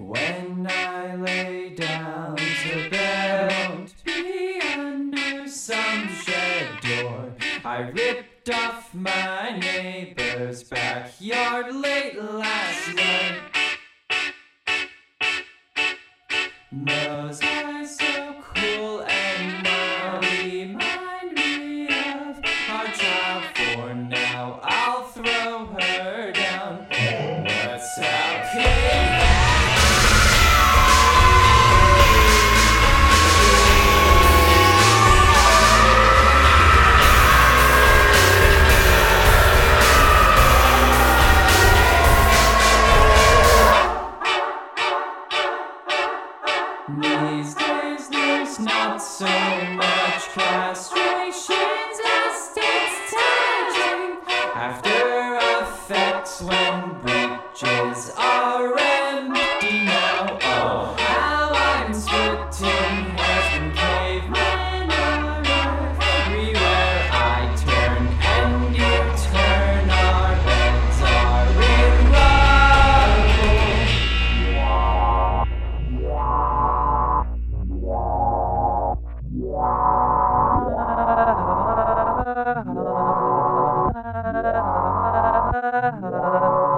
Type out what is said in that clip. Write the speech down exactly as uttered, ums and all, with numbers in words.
When I lay down to bed, I won't be under some shed door. I ripped off my neighbor's backyard late last night. Those eyes so cool and mild remind me of our child. For now, I'll throw her down. That's okay. These days there's not so much castrations as it's touching. After effects when breaches are empty now. Oh, how I'm splitting hairs from cavemen are everywhere I turn, and you turn, our heads are in rubble.